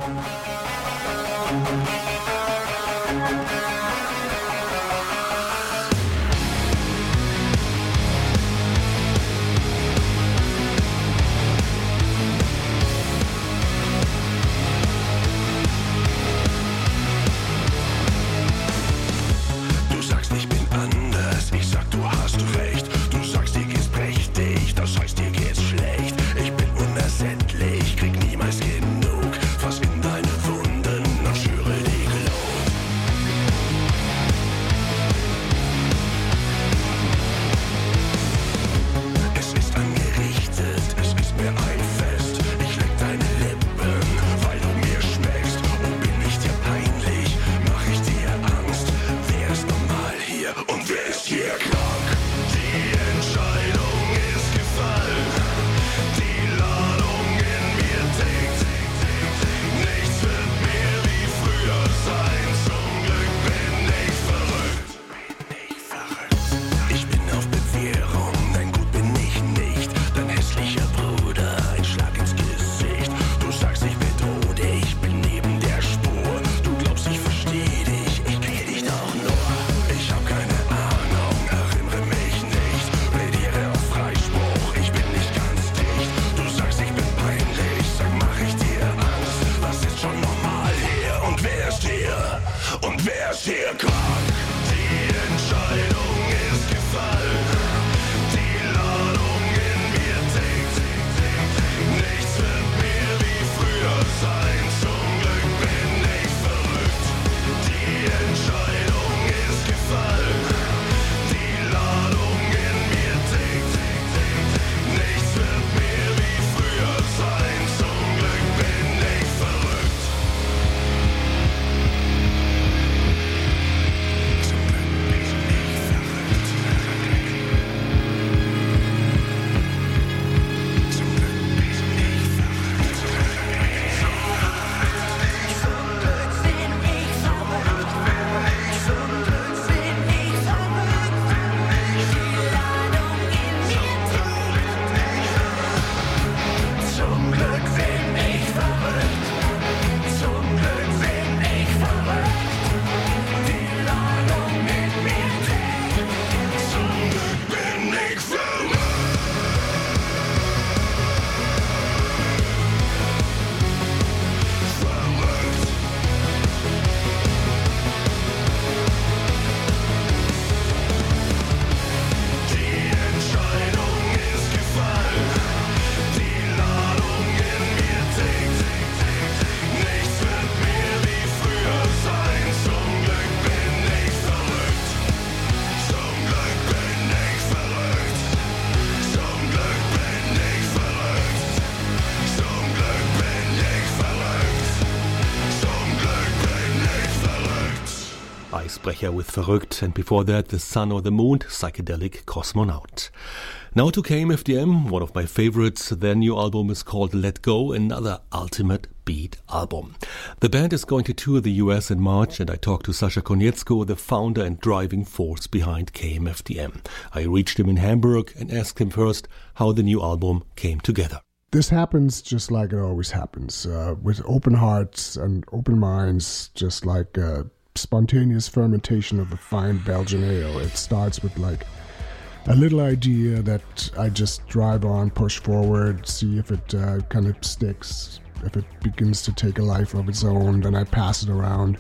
Icebreaker with Verrückt, and before that The Sun or the Moon, Psychedelic Cosmonaut. Now to KMFDM, one of my favorites. Their new album is called Let Go, another ultimate beat album. The band is going to tour the US in March, and I talked to Sascha Konietzko, the founder and driving force behind KMFDM. I reached him in Hamburg and asked him first how the new album came together. This happens just like it always happens, with open hearts and open minds, just like spontaneous fermentation of a fine Belgian ale. It starts with like a little idea that I just drive on, push forward, see if it kind of sticks, if it begins to take a life of its own. Then I pass it around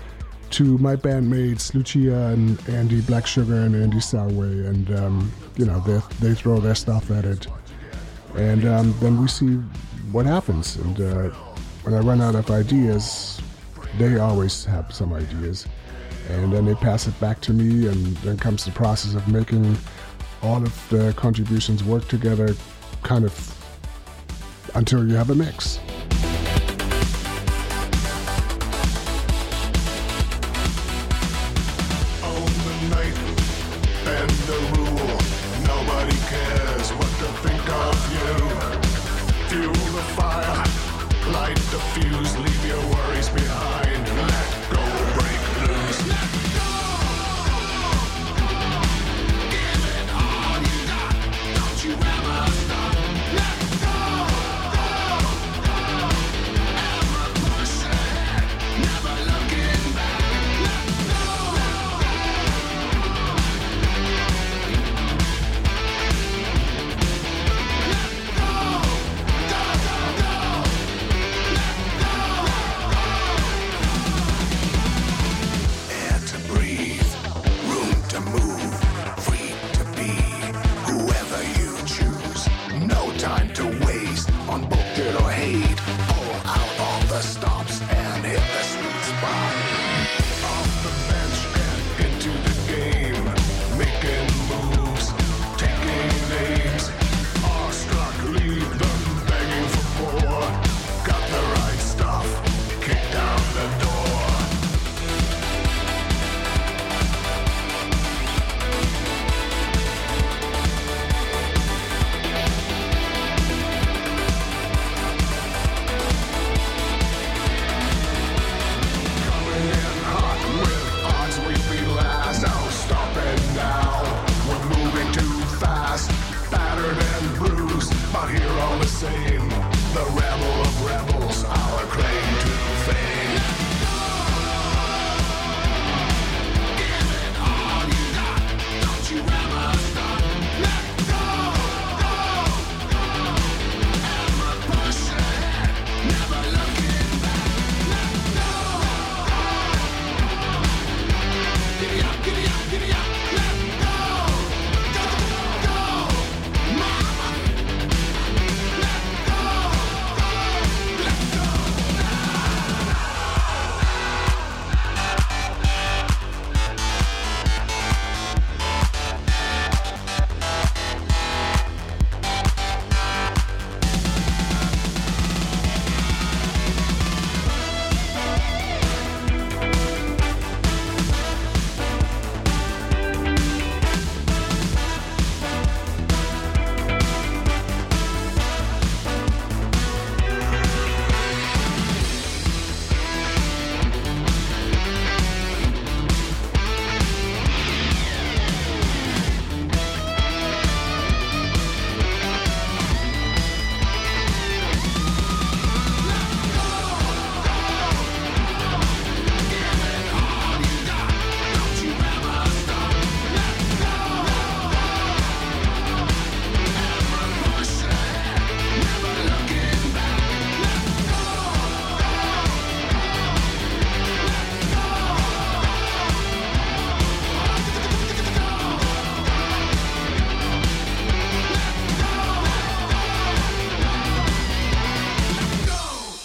to my bandmates, Lucia and Andy Black Sugar and Andy Salway, and they throw their stuff at it, and then we see what happens. And when I run out of ideas, they always have some ideas, and then they pass it back to me, and then comes the process of making all of the contributions work together, kind of until you have a mix.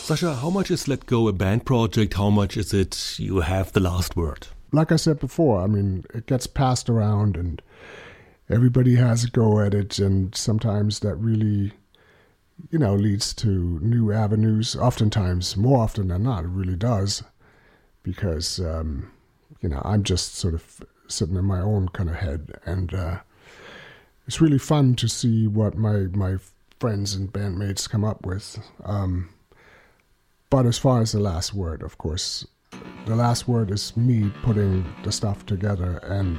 Sasha, how much is Let Go a band project? How much is it you have the last word? Like I said before, I mean, it gets passed around and everybody has a go at it, and sometimes that really, leads to new avenues. Oftentimes, more often than not, it really does, because, I'm just sort of sitting in my own kind of head, and it's really fun to see what my friends and bandmates come up with. But as far as the last word, of course, the last word is me putting the stuff together and,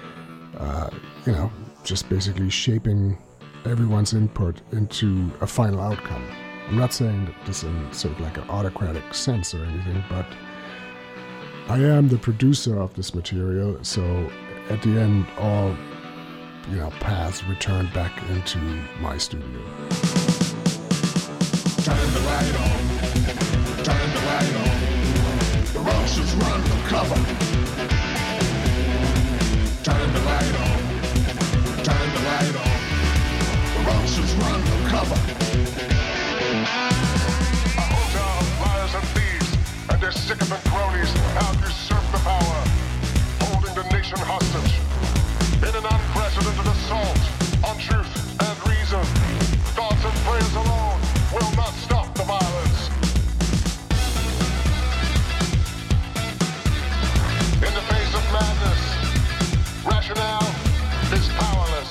just basically shaping everyone's input into a final outcome. I'm not saying that this in sort of like an autocratic sense or anything, but I am the producer of this material, so at the end, all, paths return back into my studio. Turn the light on. Turn the light on. The Russians run for cover. Turn the light on. Turn the light on. The Russians run for cover. A hotel of liars and thieves and their sycophant cronies have usurped the power, holding the nation hostage in an unprecedented assault on truth and reason. Thoughts and prayers alone will not stop the violence. In the face of madness, rationale is powerless.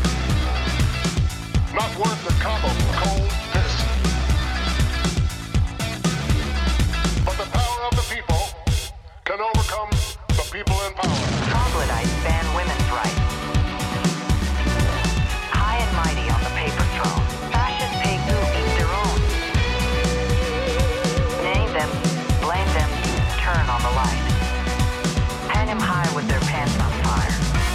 Not worth the cup of cold piss. But the power of the people can overcome the people in power. Troglodytes ban women's rights. High and mighty on the paper throne. Fascists pay who eat their own. Name them, blame them, turn on the light. Hang them high with their pants on fire.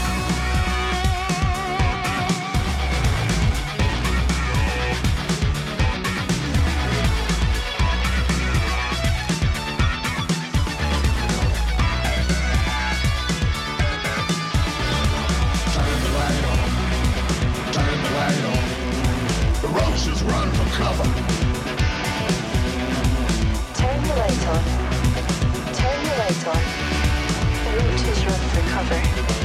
Turn the light on. Turn the light on. The Russians run for cover. Turn the light on. Turn the light on. The roaches run for cover.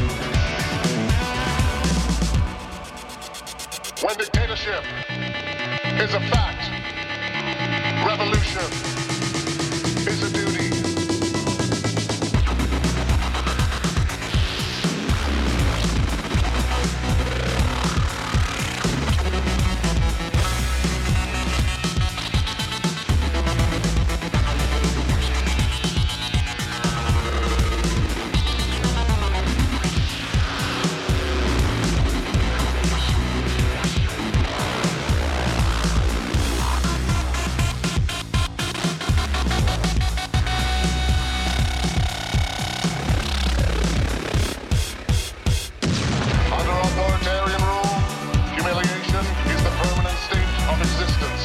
When dictatorship is a fact, revolution is a duty. Under authoritarian rule, humiliation is the permanent state of existence.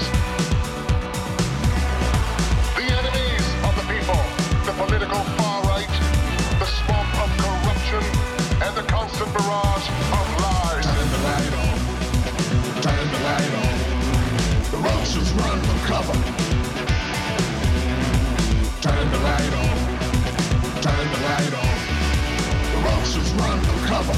The enemies of the people, the political far right, the swamp of corruption, and the constant barrage of lies. Turn the light on. Turn the light on. The Russians run for cover. Turn the light on. Turn the light on. The Russians run for cover.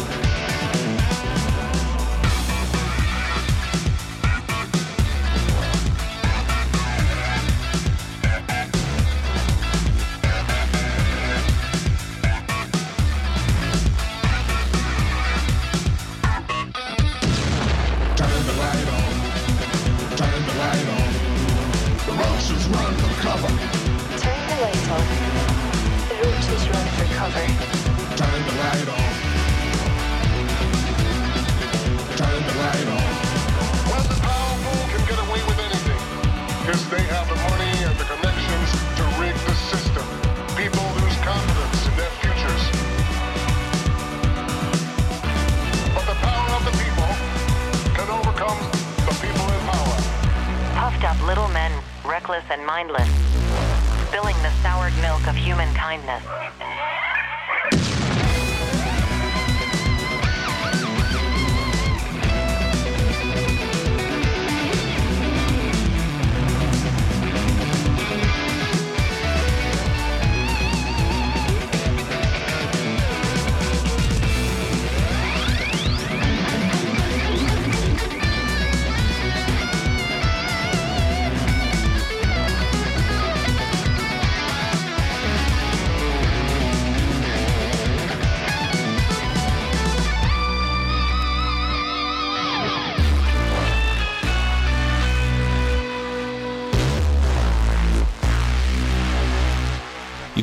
Turn the light on. Turn the light on. The Russians run for cover. Turn the light on. The roaches run for cover. Turn the light on. Turn the light on. Well, the powerful can get away with anything, because they have the money and the connections to rig the system. People lose confidence in their futures. But the power of the people can overcome the people in power. Puffed up little men, reckless and mindless, spilling the soured milk of human kindness.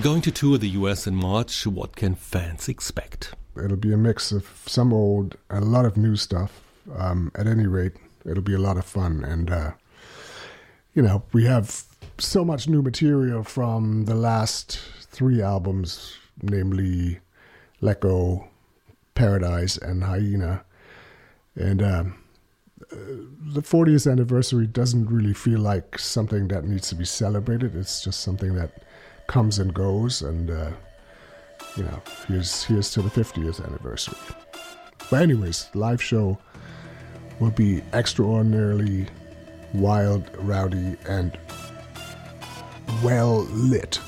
going to tour the US in March. What can fans expect? It'll be a mix of some old and a lot of new stuff. At any rate, it'll be a lot of fun. And, we have so much new material from the last 3 albums, namely Let Go, Paradise, and Hyena. And the 40th anniversary doesn't really feel like something that needs to be celebrated. It's just something that comes and goes. And, here's to the 50th anniversary. But anyways, live show will be extraordinarily wild, rowdy, and well lit.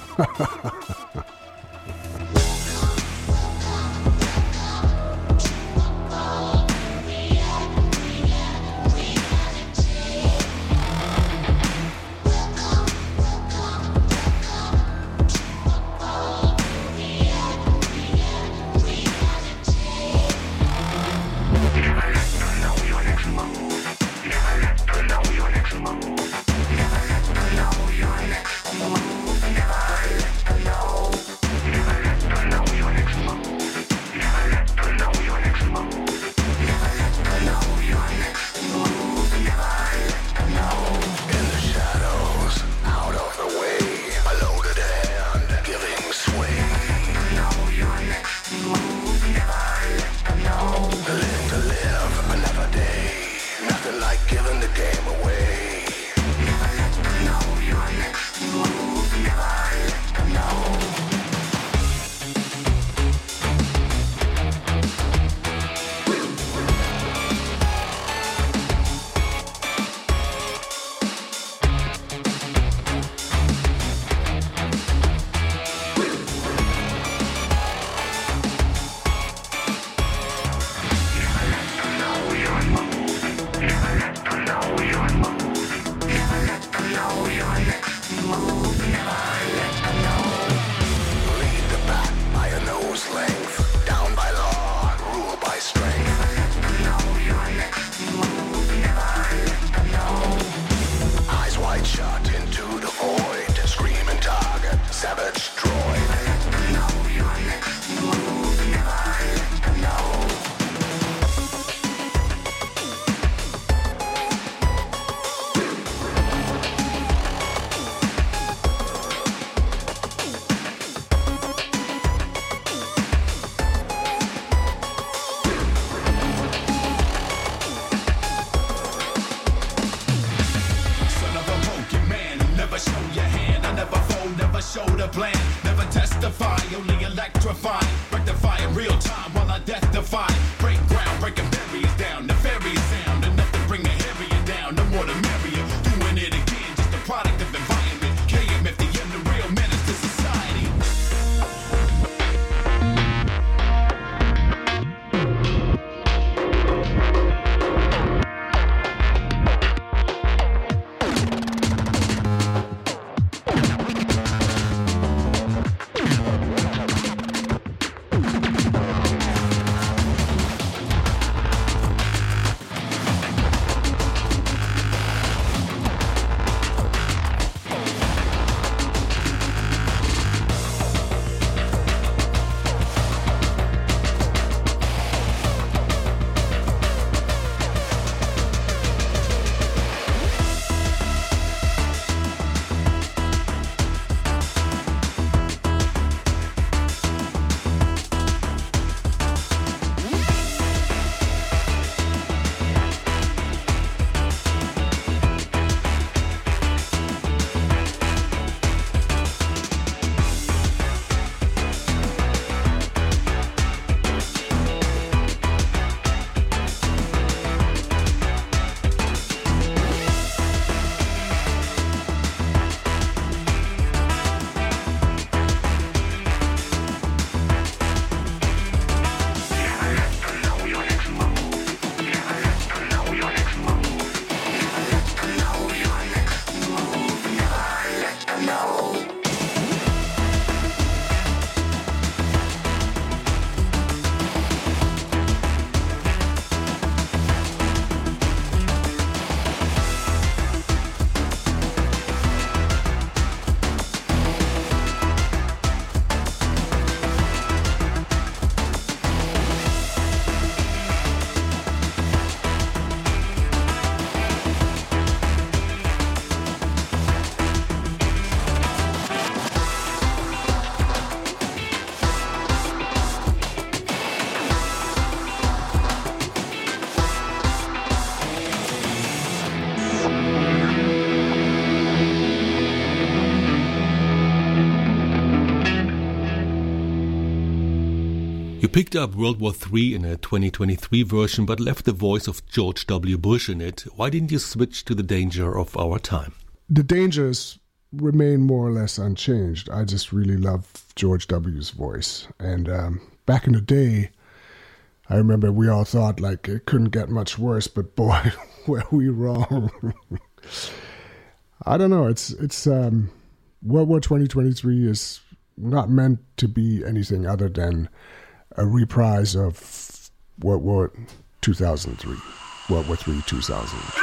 You picked up World War III in a 2023 version but left the voice of George W. Bush in it. Why didn't you switch to The Danger of Our Time? The Dangers remain more or less unchanged. I just really love George W.'s voice. And back in the day, I remember we all thought like it couldn't get much worse, but boy, were we wrong. I don't know. It's World War 2023 is not meant to be anything other than a reprise of World War 2003, World War III 2003.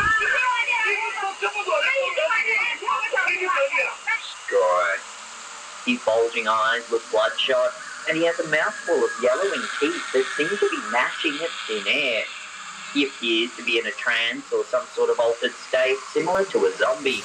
Sky. His bulging eyes look bloodshot, and he has a mouthful of yellowing teeth that seem to be gnashing at thin air. He appears to be in a trance or some sort of altered state, similar to a zombie.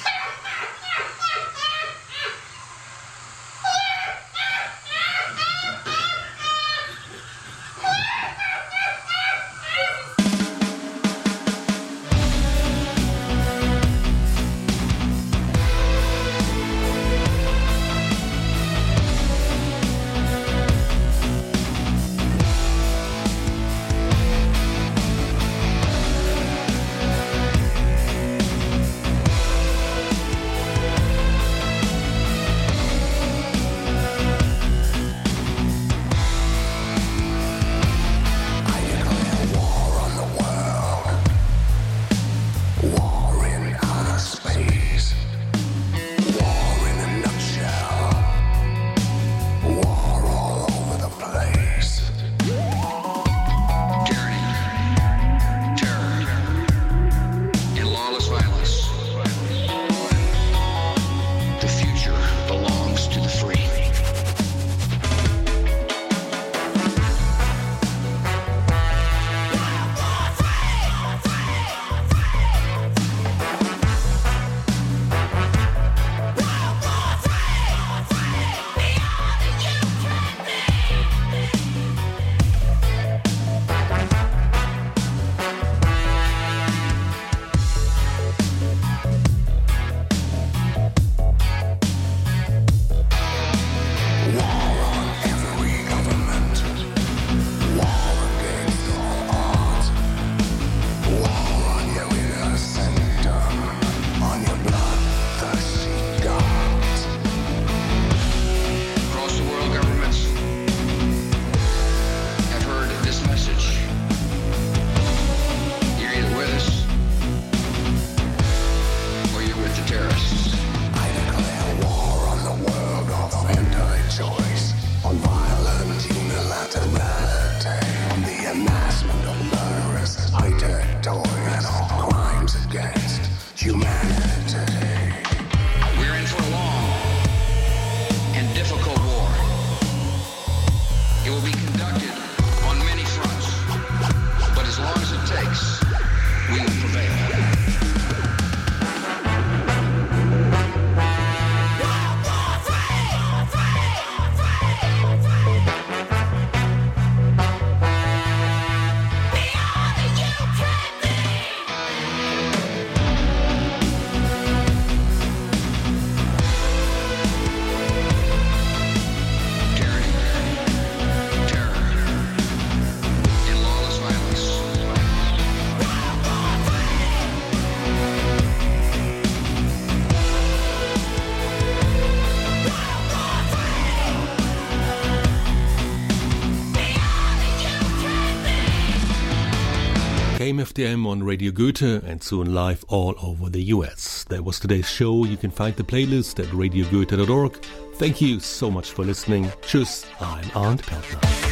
KMFDM on Radio Goethe and soon live all over the US. That was today's show. You can find the playlist at radiogoethe.org. Thank you so much for listening. Tschüss, I'm Arndt Peltner.